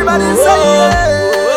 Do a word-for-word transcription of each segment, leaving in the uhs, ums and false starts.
Everybody say yeah.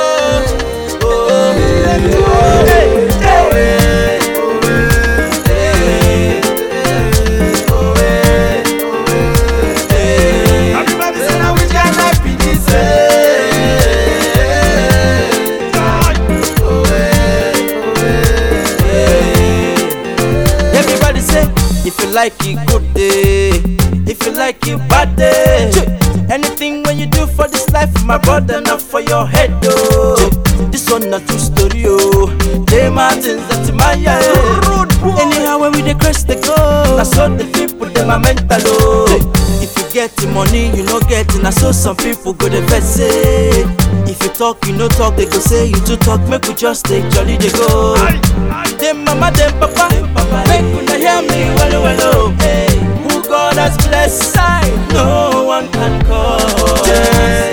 If you like it good day, if you like it bad day, anything when you do for this life, my brother, not for your head though. This one not true story oh. They mountains that my yeah. Anyhow when we dey crash they go, I saw the people them are mental oh. If you get the money you no get it, I saw some people go the best say. If you talk you no talk, they go say you too talk. Make we just take jolly they go. Them mama them papa, make una hear me well well oh. Hey, who God has blessed, no one can call. Yeah.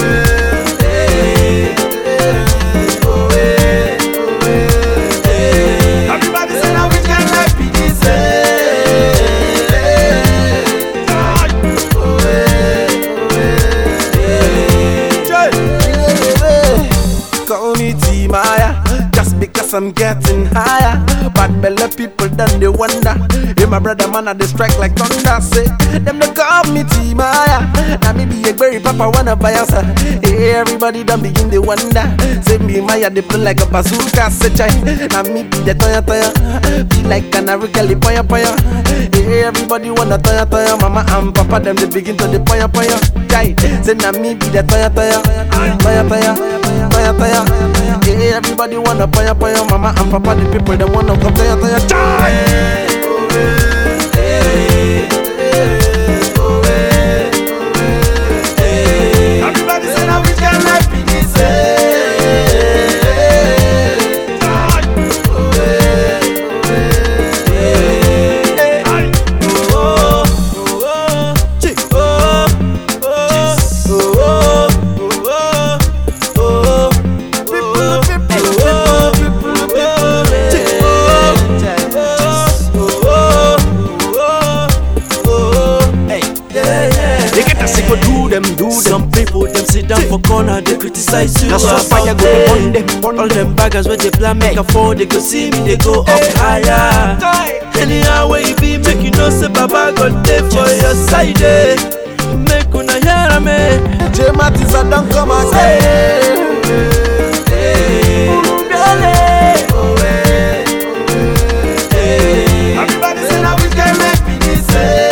Just because I'm getting higher, bad belly people then they wonder. Hey my brother man, I they strike like thunder. Say them they call me T-Maya. Now me be a berry papa wanna buy us. Hey everybody done begin they wonder. Say me Maya they play like a bazooka. Say chai, now me be the toya toya. Be like canary kelly poya poya. Hey everybody wanna toya toya. Mama and papa them they begin to the poya poya. Chai, say now me be the toya toya. Toya toya, toya toya. Hey everybody wanna poya poya. Mama and papa the people they wanna come toya toya. Chai. Them, do them. Some people them sit down for corner, they criticize you. That's why fire go burn them, burn all them baggers where they plan make a fall, they go see me, they go up higher. Anyhow where you be, make you know say Baba got there for your side. Eh. Make una hear me. J Mattis a don't come again. Everybody say now we can make me this.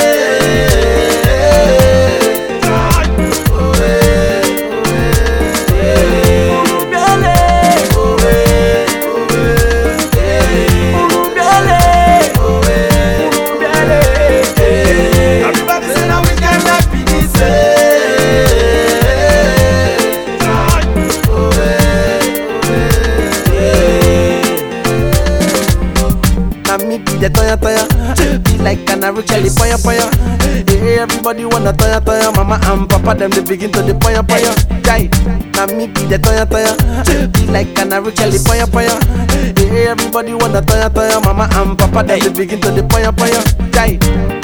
The toya toya, be like canary kelly poya poya. Hey everybody wanna toya toya. Mama and papa them they begin to the poya poya. Jai, now me be the toya toya, be like canary kelly poya poya. Hey everybody wanna toya toya. Mama and papa them they begin to the poya poya. Jai.